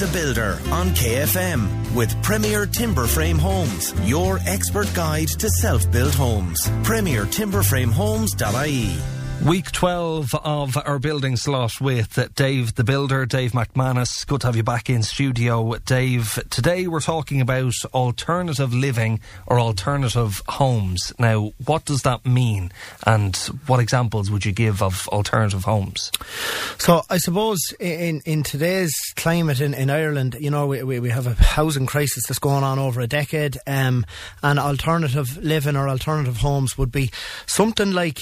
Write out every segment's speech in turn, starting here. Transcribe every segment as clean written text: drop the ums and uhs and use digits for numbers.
the Builder on KFM with Premier Timber Frame Homes, your expert guide to self-built homes. PremierTimberFrameHomes.ie. Week 12 of our building slot with Dave the Builder, Dave McManus. Good to have you back in studio, Dave. Today we're talking about alternative living or alternative homes. Now, what does that mean? And what examples would you give of alternative homes? So I suppose in today's climate in Ireland, you know, we have a housing crisis that's going on over a decade, and alternative living or alternative homes would be something like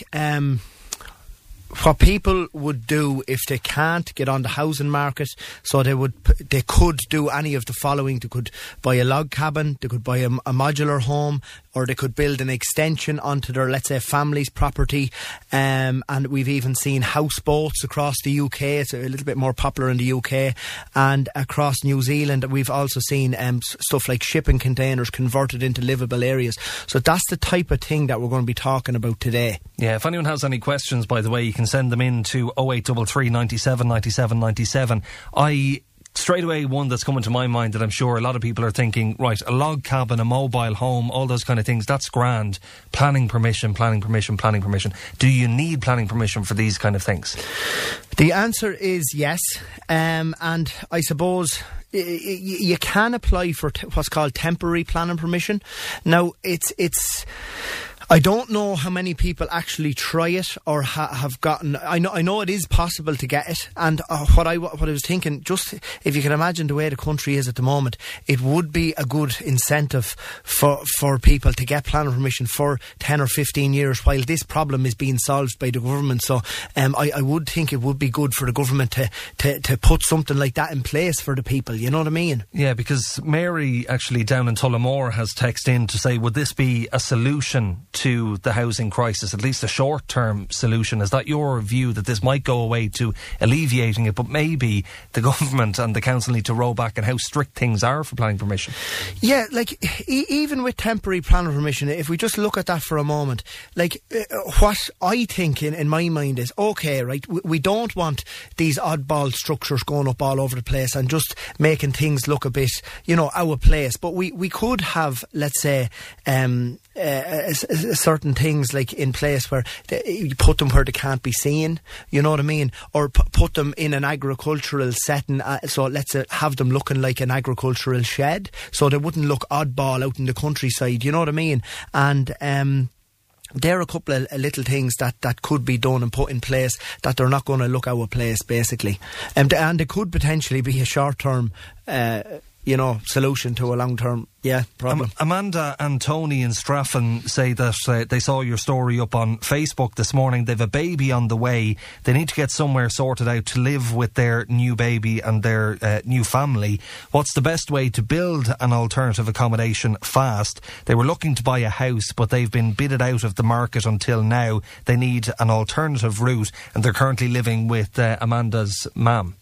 what people would do if they can't get on the housing market. So they could do any of the following. They could buy a log cabin, they could buy a modular home, or they could build an extension onto their, let's say, family's property. And we've even seen houseboats across the UK. It's a little bit more popular in the UK. And across New Zealand, we've also seen stuff like shipping containers converted into livable areas. So that's the type of thing that we're going to be talking about today. Yeah, if anyone has any questions, by the way, you can send them in to 0833 97 97 97. Straight away, one that's coming to my mind that I'm sure a lot of people are thinking, right, a log cabin, a mobile home, all those kind of things, that's grand. Planning permission. Do you need planning permission for these kind of things? The answer is yes. And I suppose you can apply for what's called temporary planning permission. Now, it's I don't know how many people actually try it or have gotten. I know it is possible to get it, and what I was thinking, just if you can imagine the way the country is at the moment, it would be a good incentive for people to get planning permission for 10 or 15 years while this problem is being solved by the government. So I would think it would be good for the government to put something like that in place for the people. You know what I mean? Yeah, because Mary actually down in Tullamore has texted in to say, would this be a solution to the housing crisis, at least a short-term solution? Is that your view, that this might go away to alleviating it, but maybe the government and the council need to roll back on how strict things are for planning permission? Yeah, like even with temporary planning permission, if we just look at that for a moment, like what I think in my mind is, okay, right, we don't want these oddball structures going up all over the place and just making things look a bit, you know, out of place, but we could have, let's say, certain things like in place where you put them where they can't be seen, you know what I mean, or put them in an agricultural setting, so let's have them looking like an agricultural shed, so they wouldn't look oddball out in the countryside, you know what I mean. And there are a couple of little things that could be done and put in place that they're not going to look out of place, basically, and they could potentially be a short-term solution to a long-term problem. Amanda and Tony in Straffan say that they saw your story up on Facebook this morning. They've a baby on the way. They need to get somewhere sorted out to live with their new baby and their new family. What's the best way to build an alternative accommodation fast? They were looking to buy a house, but they've been bidded out of the market until now. They need an alternative route, and they're currently living with Amanda's mum.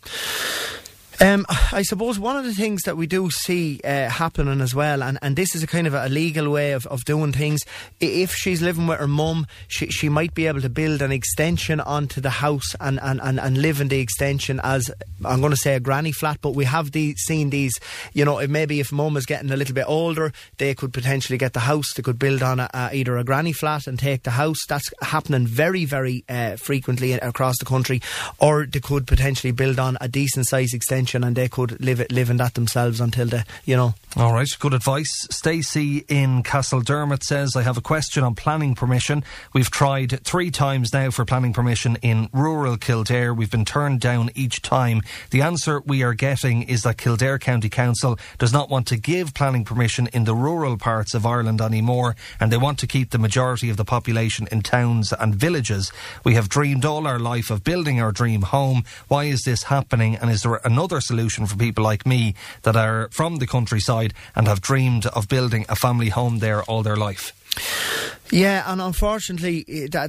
I suppose one of the things that we do see happening as well, and this is a kind of a legal way of doing things, if she's living with her mum, she might be able to build an extension onto the house and live in the extension as, I'm going to say, a granny flat, but we have seen these, you know, maybe if mum is getting a little bit older, they could potentially get the house, they could build on either a granny flat and take the house. That's happening very, very frequently across the country, or they could potentially build on a decent size extension and they could live in that themselves until they, you know. All right, good advice. Stacey in Castledermot says, I have a question on planning permission. We've tried 3 times now for planning permission in rural Kildare. We've been turned down each time. The answer we are getting is that Kildare County Council does not want to give planning permission in the rural parts of Ireland anymore, and they want to keep the majority of the population in towns and villages. We have dreamed all our life of building our dream home. Why is this happening? And is there another solution for people like me that are from the countryside and have dreamed of building a family home there all their life? Yeah, and unfortunately,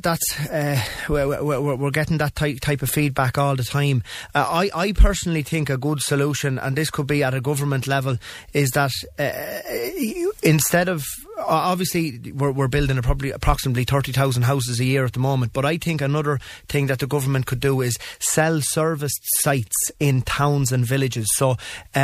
we're getting that type of feedback all the time. I personally think a good solution, and this could be at a government level, is that instead of, obviously we're building approximately 30,000 houses a year at the moment, but I think another thing that the government could do is sell serviced sites in towns and villages. So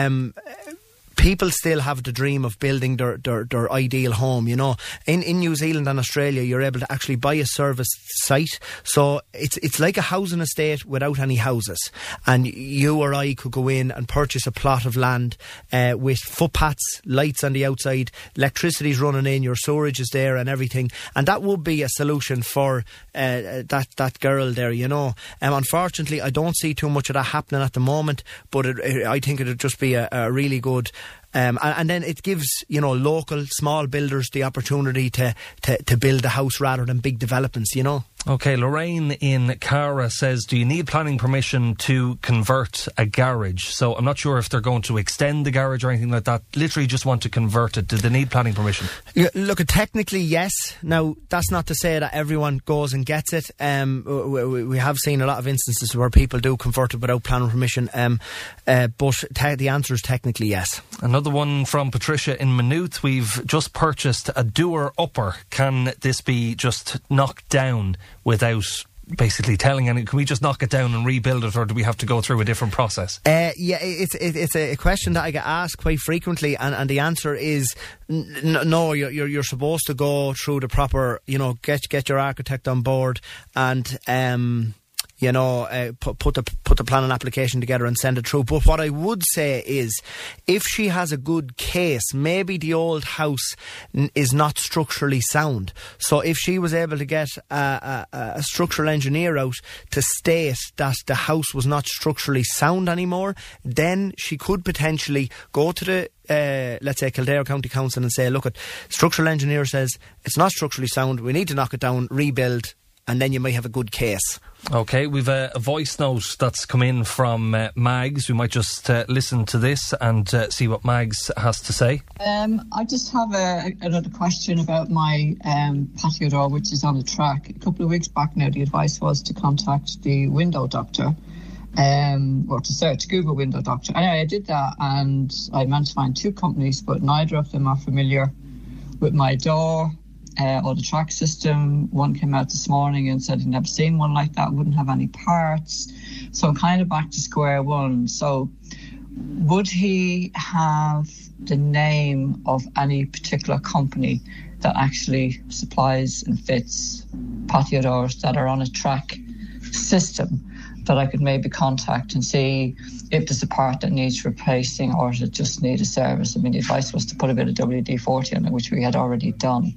people still have the dream of building their ideal home, you know. In New Zealand and Australia, you're able to actually buy a serviced site. So it's like a housing estate without any houses. And you or I could go in and purchase a plot of land with footpaths, lights on the outside, electricity's running in, your storage is there and everything. And that would be a solution for that girl there, you know. Unfortunately, I don't see too much of that happening at the moment, but I think it would just be a really good... and then it gives, you know, local small builders the opportunity to build a house rather than big developments, you know. OK, Lorraine in Cara says, do you need planning permission to convert a garage? So I'm not sure if they're going to extend the garage or anything like that. Literally just want to convert it. Do they need planning permission? Yeah, look, technically, yes. Now, that's not to say that everyone goes and gets it. We have seen a lot of instances where people do convert it without planning permission. But the answer is technically yes. Another one from Patricia in Maynooth. We've just purchased a doer upper. Can this be just knocked down without basically telling any? Can we just knock it down and rebuild it, or do we have to go through a different process? Yeah, it's a question that I get asked quite frequently, and the answer is no. You're supposed to go through the proper, you know, get your architect on board and you know, put the planning application together and send it through. But what I would say is, if she has a good case, maybe the old house is not structurally sound. So if she was able to get a structural engineer out to state that the house was not structurally sound anymore, then she could potentially go to the let's say Kildare County Council and say, look, structural engineer says it's not structurally sound, we need to knock it down, rebuild, and then you might have a good case. OK, we've a voice note that's come in from Mags. We might just listen to this and see what Mags has to say. I just have another question about my patio door, which is on the track. A couple of weeks back now, the advice was to contact the window doctor, or to search Google window doctor. Anyway, I did that, and I managed to find two companies, but neither of them are familiar with my door or the track system. One came out this morning and said he'd never seen one like that, wouldn't have any parts. So I'm kind of back to square one. So would he have the name of any particular company that actually supplies and fits patio doors that are on a track system that I could maybe contact and see if there's a part that needs replacing or does it just need a service? I mean, the advice was to put a bit of WD-40 on it, which we had already done.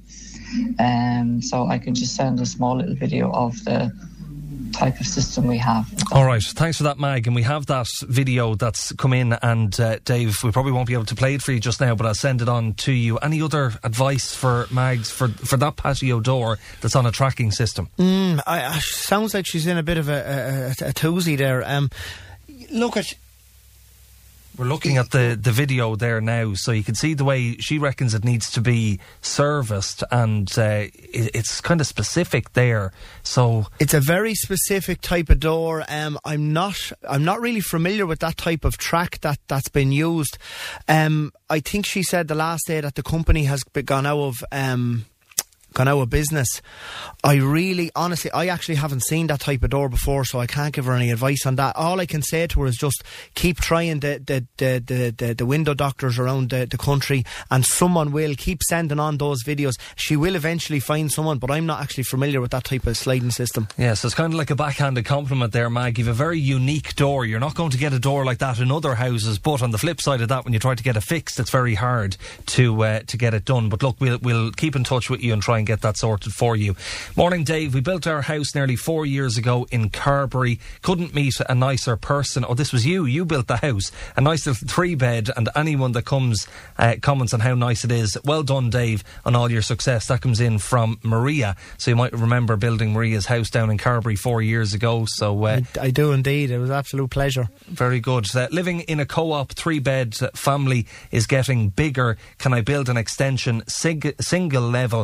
So I can just send a small little video of the type of system we have. All right, thanks for that, Mag. And we have that video that's come in, and Dave, we probably won't be able to play it for you just now, but I'll send it on to you. Any other advice for Mags for that patio door that's on a tracking system? Sounds like she's in a bit of a toozy there. We're looking at the video there now, so you can see the way she reckons it needs to be serviced, and it's kind of specific there. So it's a very specific type of door. I'm not really familiar with that type of track that's been used. I think she said the last day that the company has gone out of business. I actually haven't seen that type of door before, so I can't give her any advice on that. All I can say to her is just keep trying the window doctors around the country, and someone will keep sending on those videos. She will eventually find someone, but I'm not actually familiar with that type of sliding system. Yeah, so it's kind of like a backhanded compliment there, Mag. You have a very unique door. You're not going to get a door like that in other houses, but on the flip side of that, when you try to get it fixed, it's very hard to get it done. But look, we'll keep in touch with you and try and get that sorted for you. Morning, Dave. We built our house nearly 4 years ago in Carberry. Couldn't meet a nicer person. Oh, this was you. You built the house. A nice little 3-bed, and anyone that comes comments on how nice it is. Well done, Dave, on all your success. That comes in from Maria. So you might remember building Maria's house down in Carberry 4 years ago. So I do indeed. It was an absolute pleasure. Very good. Living in a co-op 3-bed family is getting bigger. Can I build an extension single level without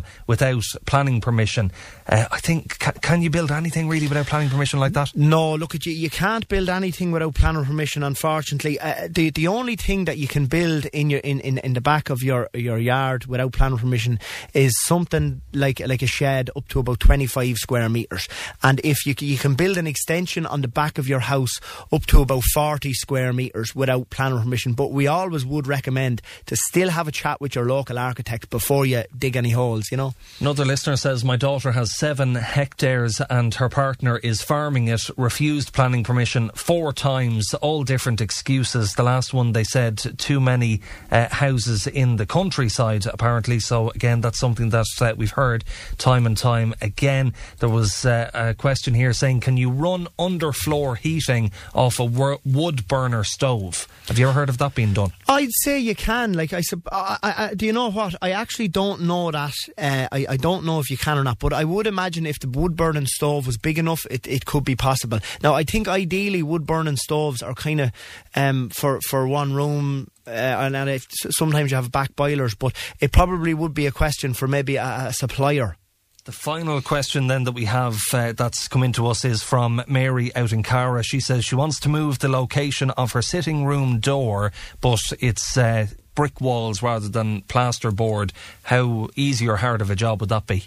without planning permission. I think, can you build anything really without planning permission like that? No, look at you can't build anything without planning permission, unfortunately. The only thing that you can build in the back of your yard without planning permission is something like a shed up to about 25 square metres. And if you can build an extension on the back of your house up to about 40 square metres without planning permission. But we always would recommend to still have a chat with your local architect before you dig any holes, you know. Another listener says, my daughter has 7 hectares and her partner is farming it, refused planning permission 4 times, all different excuses. The last one, they said, too many houses in the countryside, apparently. So again, that's something that we've heard time and time again. There was a question here saying, can you run underfloor heating off a wood burner stove? Have you ever heard of that being done? I'd say you can. Like do you know what? I actually don't know that. I don't know if you can or not, but I would imagine if the wood burning stove was big enough, it could be possible. Now, I think ideally wood burning stoves are kind of for one room. And sometimes you have back boilers, but it probably would be a question for maybe a supplier. The final question then that we have that's come into us is from Mary out in Cara. She says she wants to move the location of her sitting room door, but it's brick walls rather than plasterboard. How easy or hard of a job would that be?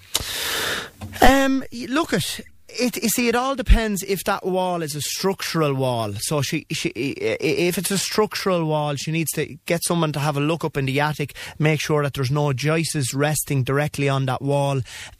Look at it all depends if that wall is a structural wall. So if it's a structural wall, she needs to get someone to have a look up in the attic, make sure that there's no joists resting directly on that wall.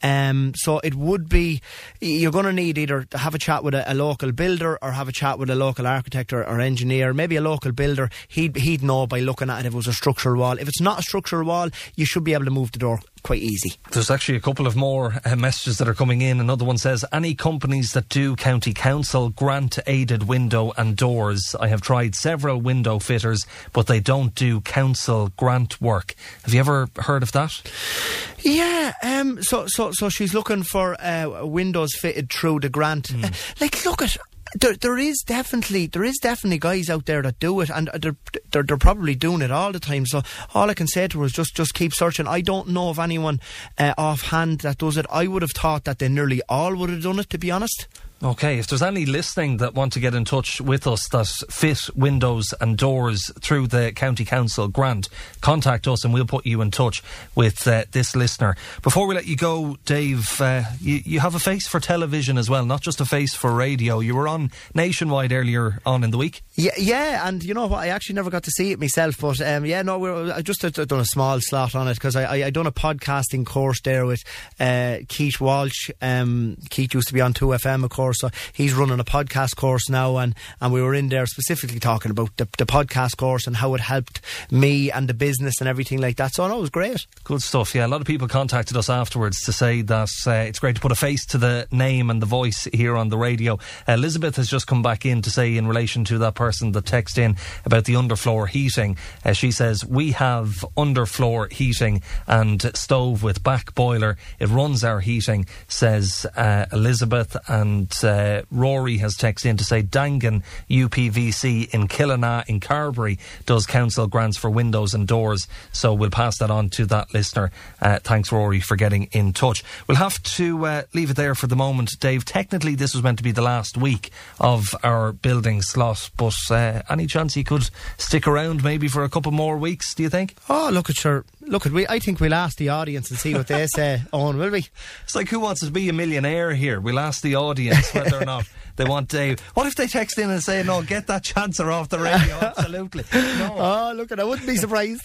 So it would be, you're going to need either to have a chat with a local builder or have a chat with a local architect or engineer. Maybe a local builder, he'd know by looking at it if it was a structural wall. If it's not a structural wall, you should be able to move the door quite easy. There's actually a couple of more messages that are coming in. Another one says, any companies that do county council grant aided window and doors. I have tried several window fitters, but they don't do council grant work. Have you ever heard of that? Yeah, so she's looking for windows fitted through the grant. Look at. There is definitely guys out there that do it, and they're probably doing it all the time. So all I can say to her is just keep searching. I don't know of anyone offhand that does it. I would have thought that they nearly all would have done it, to be honest. Okay, if there's any listening that want to get in touch with us that fit windows and doors through the County Council grant, contact us and we'll put you in touch with this listener. Before we let you go, Dave, you have a face for television as well, not just a face for radio. You were on Nationwide earlier on in the week. Yeah, and you know what, I actually never got to see it myself, but I just done a small slot on it because I done a podcasting course there with Keith Walsh. Keith used to be on 2FM, of course. So he's running a podcast course now, and we were in there specifically talking about the podcast course and how it helped me and the business and everything like that. So no, it was great. Good stuff. Yeah, a lot of people contacted us afterwards to say that it's great to put a face to the name and the voice here on the radio. Elizabeth has just come back in to say, in relation to that person that texted in about the underfloor heating, she says, we have underfloor heating and stove with back boiler. It runs our heating, says Elizabeth. And Rory has texted in to say Dangan UPVC in Killana in Carberry does council grants for windows and doors. So we'll pass that on to that listener. Thanks, Rory, for getting in touch. We'll have to leave it there for the moment, Dave. Technically, this was meant to be the last week of our building slot, but any chance you could stick around maybe for a couple more weeks, do you think? Oh, look, I think we'll ask the audience and see what they say, Owen, will we? It's like, who wants to be a millionaire here? We'll ask the audience whether or not they want Dave. What if they text in and say, no, get that chancer off the radio? Absolutely. No. Oh, look, I wouldn't be surprised.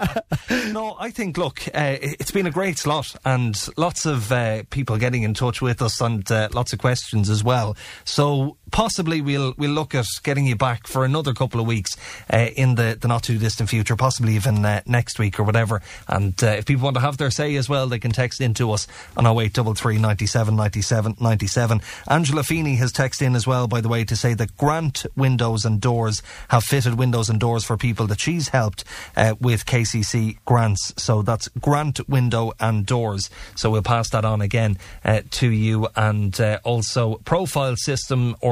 No, I think, look, it's been a great slot and lots of people getting in touch with us and lots of questions as well. So possibly we'll look at getting you back for another couple of weeks in the not too distant future, possibly even next week or whatever. And if people want to have their say as well, they can text in to us on 0833 97 97 97. Angela Feeney has texted in as well, by the way, to say that Grant Windows and Doors have fitted windows and doors for people that she's helped with KCC grants. So that's Grant Window and Doors. So we'll pass that on again to you. And also Profile System or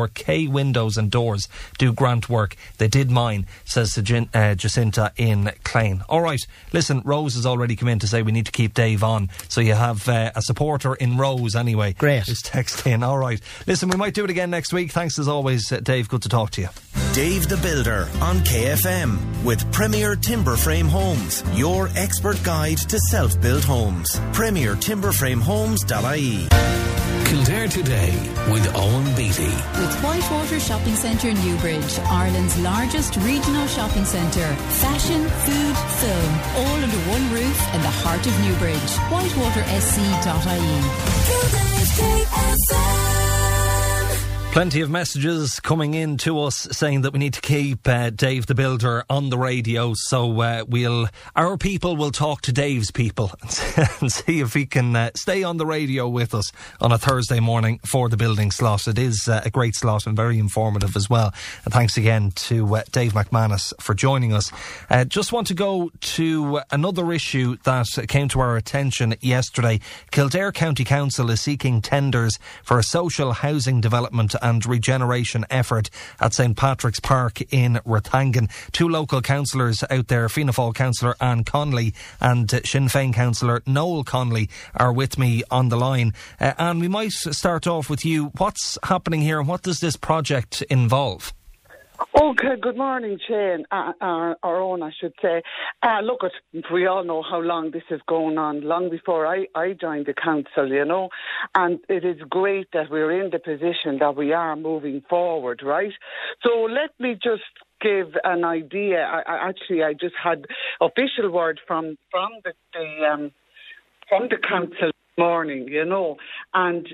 contractor K Windows and Doors do grant work. They did mine, says Jacinta in Clane. All right, listen, Rose has already come in to say we need to keep Dave on, so you have a supporter in Rose anyway. Great. Who's texted in. All right, listen, we might do it again next week. Thanks as always, Dave. Good to talk to you. Dave the Builder on KFM with Premier Timber Frame Homes, your expert guide to self-built homes. PremierTimberFrameHomes.ie. Kildare Today with Owen Beatty. With Whitewater Shopping Centre Newbridge, Ireland's largest regional shopping centre. Fashion, food, film, all under one roof in the heart of Newbridge. WhitewaterSC.ie. Kildare's KFM. Plenty of messages coming in to us saying that we need to keep Dave the Builder on the radio, so our people will talk to Dave's people and see if he can stay on the radio with us on a Thursday morning for the building slot. It is a great slot and very informative as well. And thanks again to Dave McManus for joining us. Just want to go to another issue that came to our attention yesterday. Kildare County Council is seeking tenders for a social housing development and regeneration effort at St Patrick's Park in Rathangan. Two local councillors out there, Fianna Fáil councillor Anne Connolly and Sinn Féin councillor Noel Connolly, are with me on the line. Anne, we might start off with you. What's happening here and what does this project involve? Okay, good morning, Shane, our own, I should say. Look, we all know how long this is going on, long before I joined the council, you know, and it is great that we're in the position that we are moving forward, right? So let me just give an idea. I just had official word from the council this morning, you know, and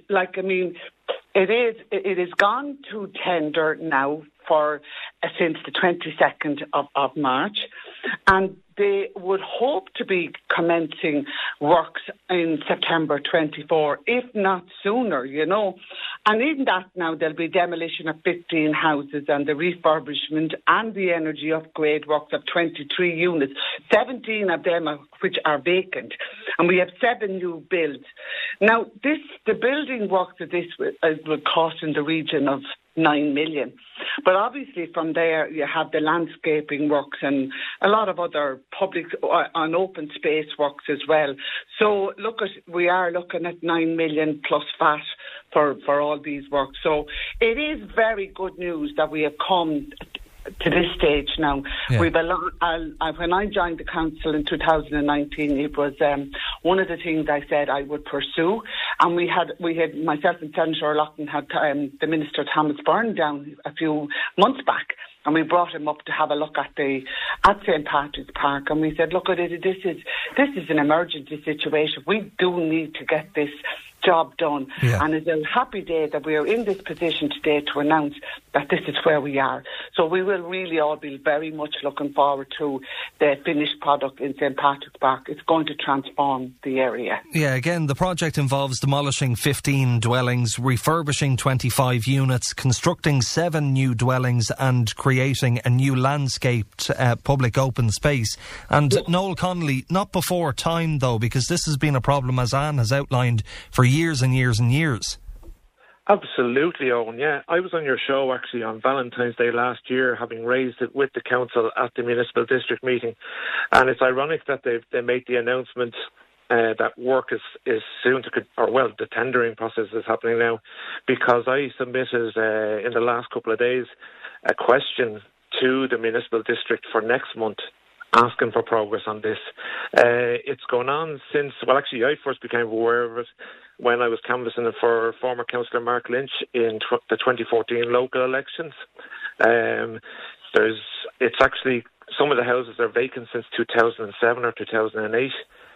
it is gone to tender now for since the 22nd of March, and they would hope to be commencing works in September 24, if not sooner, you know. And in that now there'll be demolition of 15 houses and the refurbishment and the energy upgrade works of 23 units, 17 of them which are vacant. And we have 7 new builds. Now, the building works of this will cost in the region of 9 million. But obviously from there you have the landscaping works and a lot of other public and open space works as well. So we are looking at 9 million plus VAT for all these works. So it is very good news that we have come to this stage now. Yeah. When I joined the council in 2019, it was one of the things I said I would pursue, and we had myself and Senator O'Loughlin had the Minister Thomas Byrne down a few months back, and we brought him up to have a look at St Patrick's Park, and we said, look, this is an emergency situation. We do need to get this job done. Yeah. And it's a happy day that we are in this position today to announce that this is where we are. So we will really all be very much looking forward to the finished product in St Patrick's Park. It's going to transform the area. Yeah, again, the project involves demolishing 15 dwellings, refurbishing 25 units, constructing 7 new dwellings and creating a new landscaped public open space. And yeah. Noel Connolly, not before time though, because this has been a problem, as Anne has outlined, for years and years and years. Absolutely, Owen, yeah. I was on your show actually on Valentine's Day last year, having raised it with the council at the municipal district meeting, and it's ironic that they made the announcement that work is soon to, the tendering process is happening now, because I submitted in the last couple of days a question to the municipal district for next month, asking for progress on this. It's gone on since, I first became aware of it when I was canvassing for former councillor Mark Lynch in the 2014 local elections. It's actually, some of the houses are vacant since 2007 or 2008.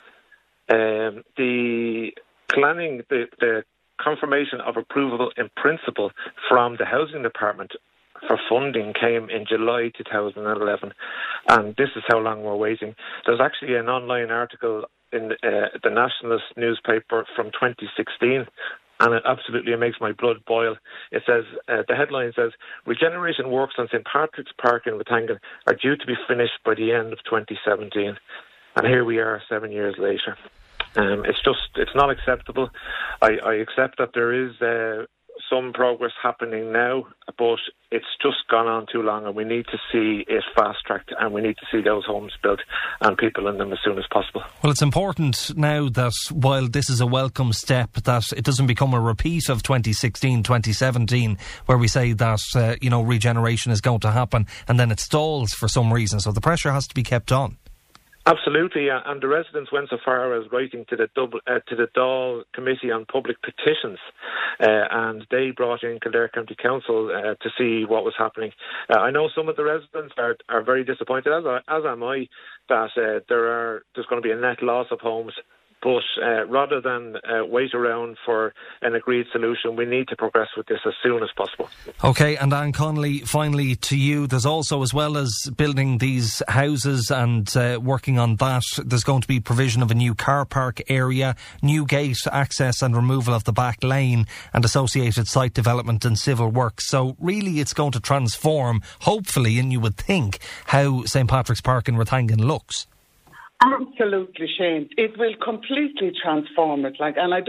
The planning, the confirmation of approval in principle from the housing department for funding came in July 2011, and this is how long we're waiting. There's actually an online article in the Nationalist newspaper from 2016, and it absolutely makes my blood boil. It says, the headline says, regeneration works on St Patrick's Park in Rathangan are due to be finished by the end of 2017. And here we are 7 years later. It's not acceptable. I accept that there is some progress happening now, but it's just gone on too long, and we need to see it fast-tracked, and we need to see those homes built and people in them as soon as possible. Well, it's important now that while this is a welcome step, that it doesn't become a repeat of 2016, 2017, where we say that, regeneration is going to happen and then it stalls for some reason. So the pressure has to be kept on. Absolutely, and the residents went so far as writing to the Dáil Committee on Public Petitions, and they brought in Kildare County Council to see what was happening. I know some of the residents are very disappointed, as am I, that there's going to be a net loss of homes. But rather than wait around for an agreed solution, we need to progress with this as soon as possible. OK, and Anne Connolly, finally to you, there's also, as well as building these houses and working on that, there's going to be provision of a new car park area, new gate access and removal of the back lane and associated site development and civil works. So really it's going to transform, hopefully, and you would think, how St Patrick's Park in Rathangan looks. Absolutely, Shane. It will completely transform it.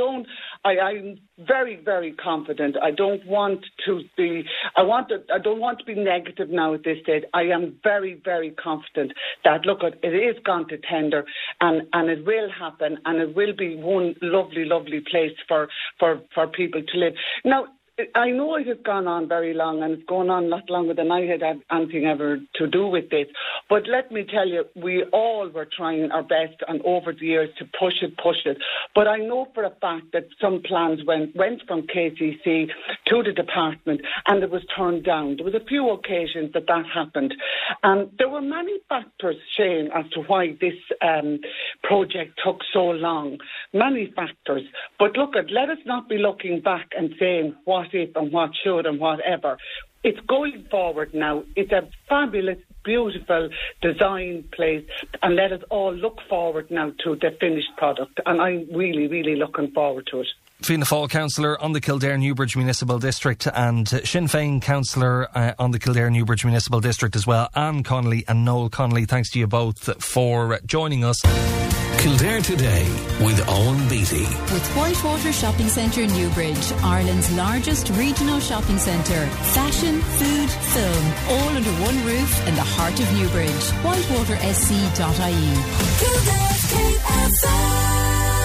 I'm very, very confident. I don't want to be negative now at this stage. I am very, very confident that, it is gone to tender and it will happen, and it will be one lovely, lovely place for people to live. Now, I know it has gone on very long, and it's gone on a lot longer than I had anything ever to do with this. But let me tell you, we all were trying our best and over the years to push it. But I know for a fact that some plans went from KCC to the department, and it was turned down. There was a few occasions that happened. And there were many factors, Shane, as to why this project took so long. Many factors. But let us not be looking back and saying what if and what should and whatever. It's going forward now. It's a fabulous, beautiful design place, and let us all look forward now to the finished product, and I'm really, really looking forward to it. Fianna Fáil councillor on the Kildare Newbridge Municipal District and Sinn Féin councillor on the Kildare Newbridge Municipal District as well, Anne Connolly and Noel Connolly. Thanks to you both for joining us. Kildare Today with Owen Beattie. With Whitewater Shopping Centre Newbridge, Ireland's largest regional shopping centre. Fashion, food, film, all under one roof in the heart of Newbridge. WhitewaterSC.ie. Kildare's KFM.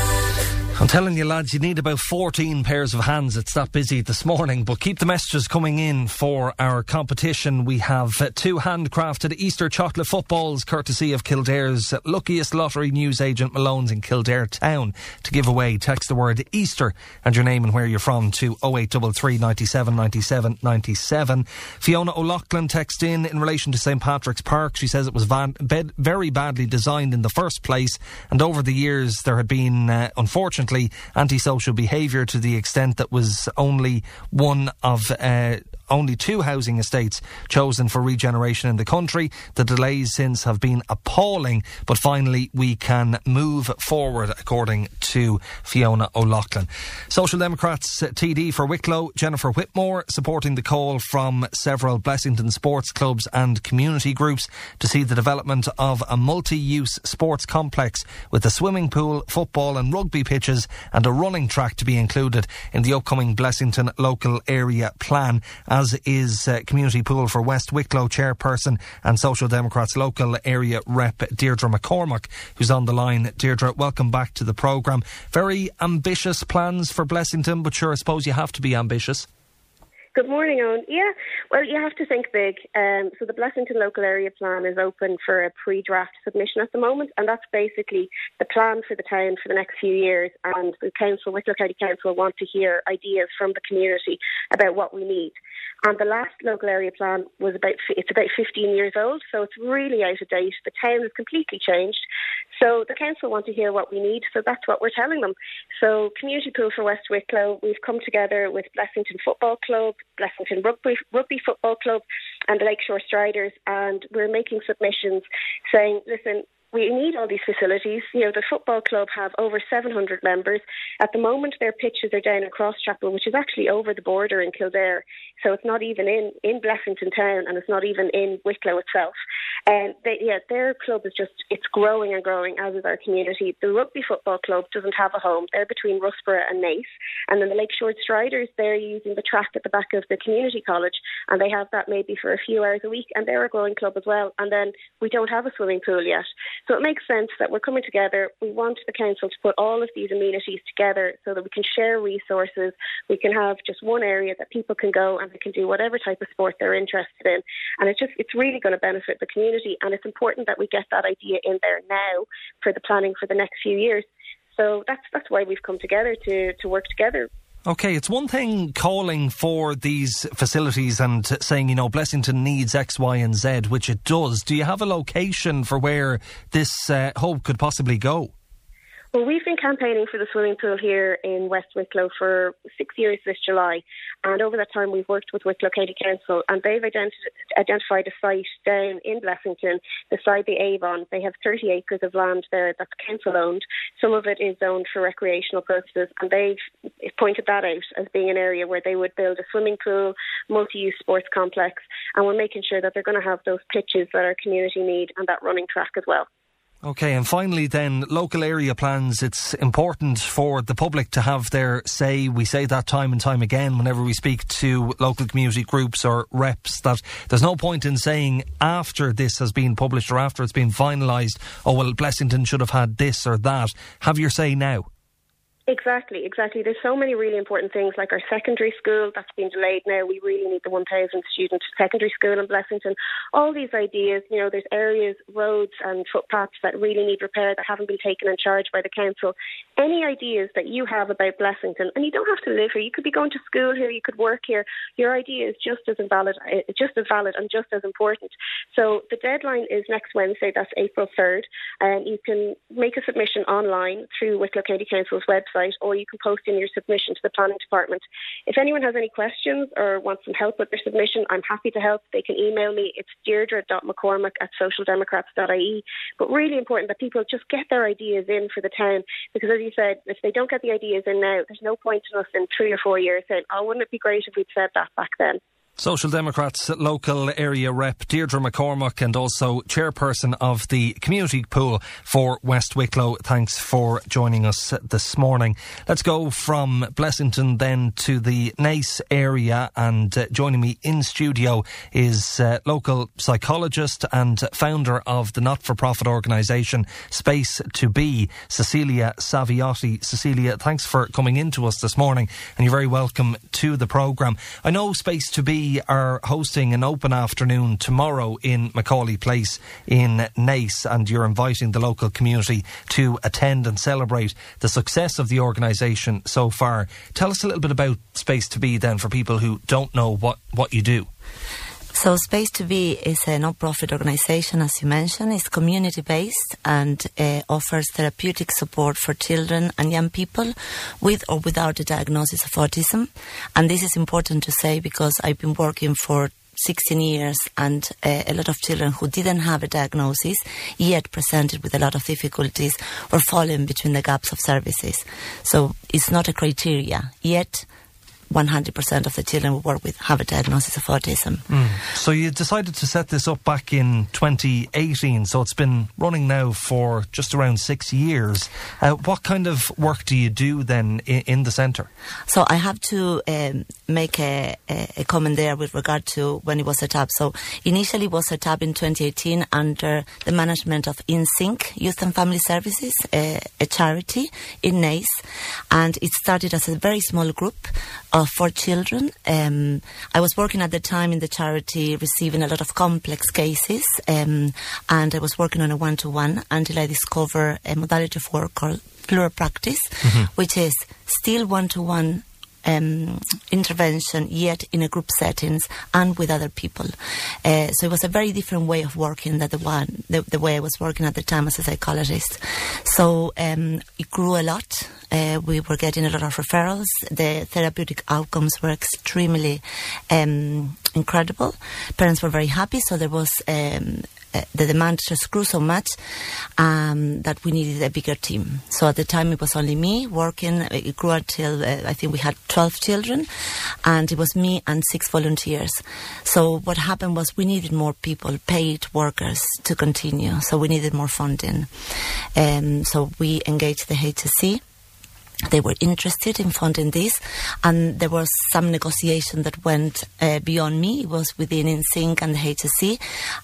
I'm telling you, lads, you need about 14 pairs of hands. It's that busy this morning. But keep the messages coming in for our competition. We have 2 handcrafted Easter chocolate footballs, courtesy of Kildare's luckiest lottery newsagent, Malone's in Kildare Town, to give away. Text the word Easter and your name and where you're from to 0833 97 97 97. Fiona O'Loughlin texted in relation to St Patrick's Park. She says it was very badly designed in the first place, and over the years there had been, unfortunately, antisocial behaviour to the extent that was only one of only 2 housing estates chosen for regeneration in the country. The delays since have been appalling, but finally we can move forward, according to Fiona O'Loughlin. Social Democrats TD for Wicklow, Jennifer Whitmore, supporting the call from several Blessington sports clubs and community groups to see the development of a multi-use sports complex with a swimming pool, football and rugby pitches and a running track to be included in the upcoming Blessington local area plan, as is Community Pool for West Wicklow chairperson and Social Democrats local area rep Deirdre McCormack, who's on the line. Deirdre, welcome back to the programme. Very ambitious plans for Blessington, but sure, I suppose you have to be ambitious. Good morning, Owen. Yeah, well, you have to think big. So the Blessington Local Area Plan is open for a pre-draft submission at the moment, and that's basically the plan for the town for the next few years. And the council, Wicklow County Council, want to hear ideas from the community about what we need. And the last local area plan was about 15 years old, so it's really out of date. The town has completely changed. So the council want to hear what we need, so that's what we're telling them. So Community Pool for West Wicklow, we've come together with Blessington Football Club, Blessington Rugby Football Club and the Lakeshore Striders, and we're making submissions saying, listen, we need all these facilities. You know, the football club have over 700 members. At the moment, their pitches are down in Crosschapel, which is actually over the border in Kildare. So it's not even in Blessington town, and it's not even in Wicklow itself. Their club is it's growing and growing, as is our community. The Rugby Football Club doesn't have a home. They're between Russborough and Naas. And then the Lakeshore Striders, they're using the track at the back of the community college, and they have that maybe for a few hours a week, and they're a growing club as well. And then we don't have a swimming pool yet. So it makes sense that we're coming together. We want the council to put all of these amenities together so that we can share resources. We can have just one area that people can go and they can do whatever type of sport they're interested in. And it's really going to benefit the community, and it's important that we get that idea in there now for the planning for the next few years. So that's why we've come together to work together. OK, it's one thing calling for these facilities and saying, you know, Blessington needs X, Y and Z, which it does. Do you have a location for where this hub could possibly go? Well, we've been campaigning for the swimming pool here in West Wicklow for 6 years this July. And over that time, we've worked with Wicklow County Council, and they've identified a site down in Blessington beside the Avon. They have 30 acres of land there that's council-owned. Some of it is zoned for recreational purposes, and they've pointed that out as being an area where they would build a swimming pool, multi-use sports complex, and we're making sure that they're going to have those pitches that our community need and that running track as well. OK, and finally then, local area plans. It's important for the public to have their say. We say that time and time again whenever we speak to local community groups or reps, that there's no point in saying after this has been published or after it's been finalised, oh, well, Blessington should have had this or that. Have your say now. Exactly. There's so many really important things, like our secondary school that's been delayed now. We really need the 1,000 student secondary school in Blessington. All these ideas, you know, there's areas, roads and footpaths that really need repair that haven't been taken in charge by the council. Any ideas that you have about Blessington, and you don't have to live here, you could be going to school here, you could work here, your idea is just as valid and just as important. So the deadline is next Wednesday, that's April 3rd, and you can make a submission online through Wicklow County Council's website, or you can post in your submission to the planning department. If anyone has any questions or wants some help with their submission, I'm happy to help. They can email me. It's deirdre.mccormack@socialdemocrats.ie. But really important that people just get their ideas in for the town, because as you said, if they don't get the ideas in now, there's no point in us in 3 or 4 years saying, oh, wouldn't it be great if we'd said that back then. Social Democrats local area rep Deirdre McCormack, and also chairperson of the community pool for West Wicklow. Thanks for joining us this morning. Let's go from Blessington then to the Naas area, and joining me in studio is local psychologist and founder of the not-for-profit organisation Space to Be, Cecilia Saviotti. Cecilia, thanks for coming in to us this morning, and you're very welcome to the programme. I know Space to Be are hosting an open afternoon tomorrow in Macaulay Place in Naas, and you're inviting the local community to attend and celebrate the success of the organisation so far. Tell us a little bit about Space to Be then, for people who don't know what you do. So Space to Be is a non-profit organisation, as you mentioned. It's community-based and offers therapeutic support for children and young people with or without a diagnosis of autism. And this is important to say because I've been working for 16 years, and a lot of children who didn't have a diagnosis yet presented with a lot of difficulties or falling between the gaps of services. So it's not a criteria yet. 100% of the children we work with have a diagnosis of autism. So you decided to set this up back in 2018, so it's been running now for just around 6 years. What kind of work do you do then in the centre? So I have to make a comment there with regard to when it was set up. So initially it was set up in 2018 under the management of InSync Youth and Family Services, a charity in Naas, and it started as a very small group for children. I was working at the time in the charity receiving a lot of complex cases, and I was working on a one-to-one until I discovered a modality of work called plural practice, which is still one-to-one intervention, yet in a group settings and with other people. So it was a very different way of working than the way I was working at the time as a psychologist. So it grew a lot we were getting a lot of referrals. The therapeutic outcomes were extremely incredible. Parents were very happy, so there was the demand just grew so much that we needed a bigger team. So at the time it was only me working. It grew until I think we had 12 children, and it was me and 6 volunteers. So what happened was we needed more people, paid workers, to continue. So we needed more funding. So we engaged the HSE. They were interested in funding this, and there was some negotiation that went beyond me. It was within InSync and the HSE,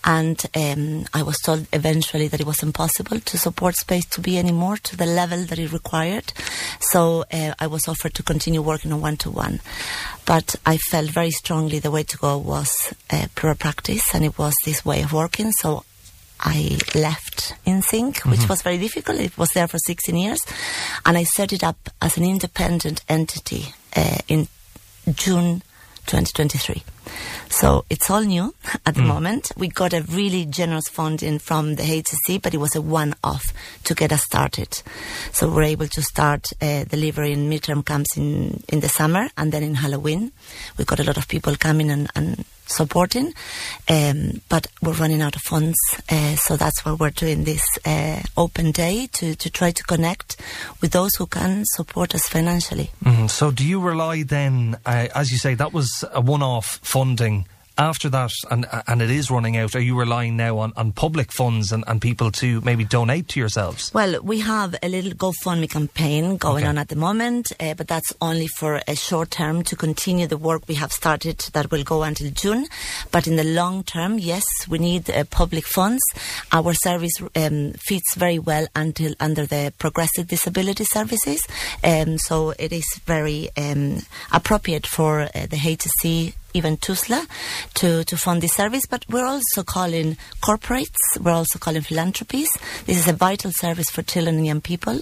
and I was told eventually that it was impossible to support Space to Be anymore to the level that it required. So I was offered to continue working on one-to-one. But I felt very strongly the way to go was pure practice, and it was this way of working. So I left InSync, which was very difficult. It was there for 16 years. And I set it up as an independent entity in June 2023. So it's all new at the moment. We got a really generous funding from the HSE, but it was a one-off to get us started. So we're able to start delivering midterm camps in the summer, and then in Halloween. We got a lot of people coming and supporting, but we're running out of funds, so that's why we're doing this open day to try to connect with those who can support us financially. So do you rely then, as you say, that was a one-off funding. After that, and it is running out, are you relying now on public funds and people to maybe donate to yourselves? Well, we have a little GoFundMe campaign going on at the moment, but that's only for a short term to continue the work we have started that will go until June. But in the long term, yes, we need public funds. Our service fits very well under the Progressive Disability Services, so it is very appropriate for the HSE, even TUSLA, to fund this service. But we're also calling corporates, we're also calling philanthropies. This is a vital service for children and young people.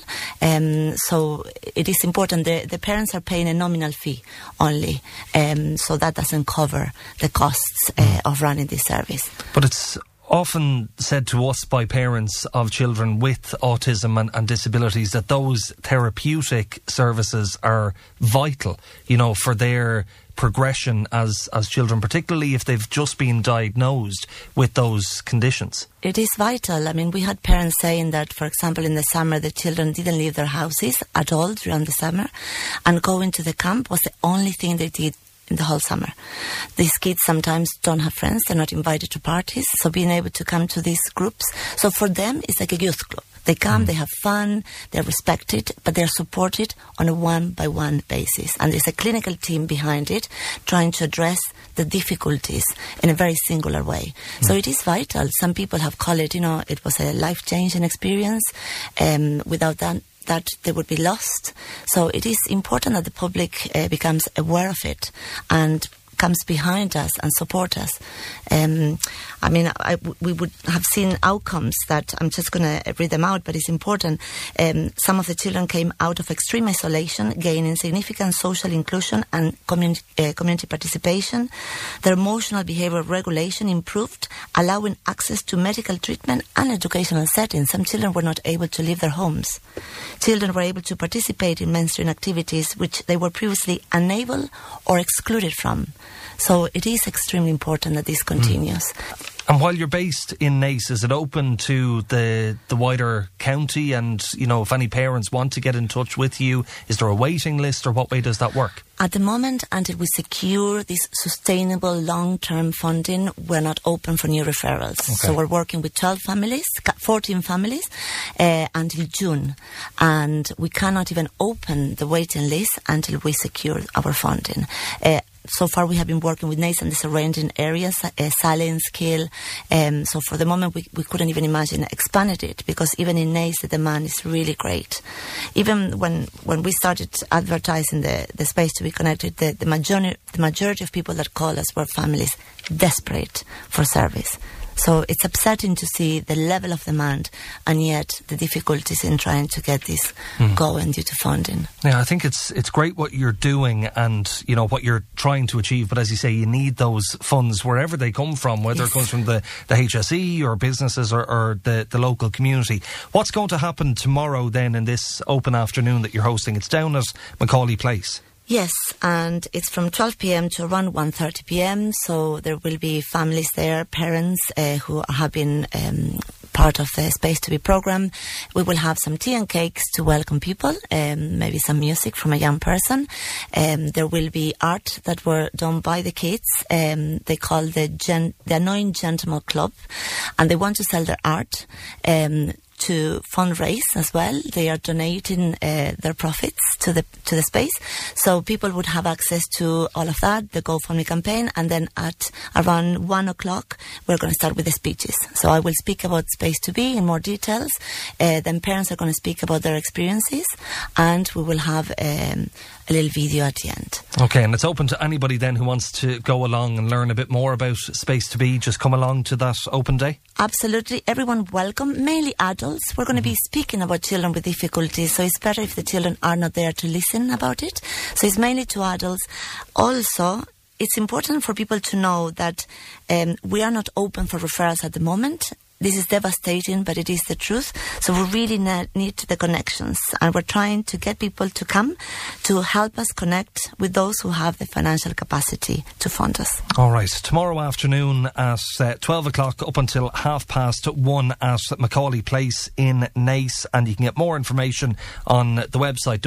So it is important. The parents are paying a nominal fee only, so that doesn't cover the costs of running this service. But it's often said to us by parents of children with autism and disabilities that those therapeutic services are vital, for their progression as children, particularly if they've just been diagnosed with those conditions. It is vital. I mean, we had parents saying that, for example, in the summer, the children didn't leave their houses at all during the summer, and going to the camp was the only thing they did in the whole summer. These kids sometimes don't have friends, they're not invited to parties, so being able to come to these groups, so for them it's like a youth club. They come, they have fun, they're respected, but they're supported on a one-by-one basis. And there's a clinical team behind it trying to address the difficulties in a very singular way. So it is vital. Some people have called it, it was a life-changing experience. Without that they would be lost. So it is important that the public becomes aware of it and comes behind us and support us. We would have seen outcomes that I'm just going to read them out, but it's important. Some of the children came out of extreme isolation, gaining significant social inclusion and community participation. Their emotional behavioral regulation improved, allowing access to medical treatment and educational settings. Some children were not able to leave their homes. Children were able to participate in mainstream activities which they were previously unable or excluded from. So it is extremely important that this continues. And while you're based in Naas, is it open to the wider county? And, if any parents want to get in touch with you, is there a waiting list, or what way does that work? At the moment, until we secure this sustainable long-term funding, we're not open for new referrals. Okay. So we're working with 14 families until June. And we cannot even open the waiting list until we secure our funding. So far, we have been working with Naas and the surrounding areas, Sale, Skill. So for the moment, we couldn't even imagine expanding it, because even in Naas, the demand is really great. Even when we started advertising the Space to Be Connected, the majority of people that call us were families desperate for service. So it's upsetting to see the level of demand and yet the difficulties in trying to get this going due to funding. Yeah, I think it's great what you're doing and, you know, what you're trying to achieve, but as you say, you need those funds wherever they come from, whether it comes from the HSE or businesses or the local community. What's going to happen tomorrow then in this open afternoon that you're hosting? It's down at Macaulay Place. Yes, and it's from 12 p.m. to around 1:30 p.m. So there will be families there, parents who have been part of the Space to Be program. We will have some tea and cakes to welcome people, maybe some music from a young person. There will be art that were done by the kids. They call the Annoying Gentleman Club, and they want to sell their art to fundraise as well. They are donating their profits to the space, so people would have access to all of that, the GoFundMe campaign, and then at around 1 o'clock we're going to start with the speeches. So I will speak about Space to Be in more details, then parents are going to speak about their experiences, and we will have a little video at the end. Okay, and it's open to anybody then who wants to go along and learn a bit more about Space to Be. Just come along to that open day? Absolutely, everyone welcome, mainly adults. We're going to be speaking about children with difficulties, so it's better if the children are not there to listen about it. So it's mainly to adults. Also, it's important for people to know that we are not open for referrals at the moment. This is devastating, but it is the truth. So we really need the connections, and we're trying to get people to come to help us connect with those who have the financial capacity to fund us. All right. Tomorrow afternoon at 12 o'clock up until 1:30 at Macaulay Place in Naas, and you can get more information on the website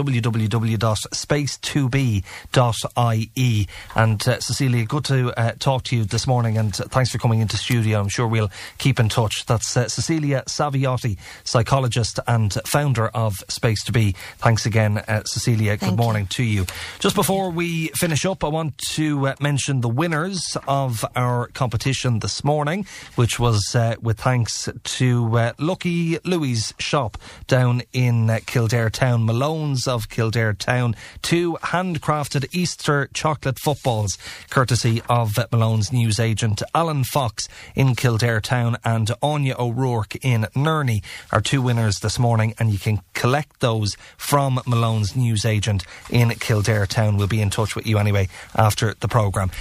www.space2be.ie. And Cecilia, good to talk to you this morning, and thanks for coming into studio. I'm sure we'll keep in touch. That's Cecilia Saviotti, psychologist and founder of Space to Be. Thanks again, Cecilia. Good morning to you. Just before we finish up, I want to mention the winners of our competition this morning, which was with thanks to Lucky Louie's shop down in Kildare Town, Malone's of Kildare Town, 2 handcrafted Easter chocolate footballs, courtesy of Malone's newsagent Alan Fox in Kildare Town, and Anya O'Rourke in Nerney are 2 winners this morning, and you can collect those from Malone's newsagent in Kildare Town. We'll be in touch with you anyway after the programme.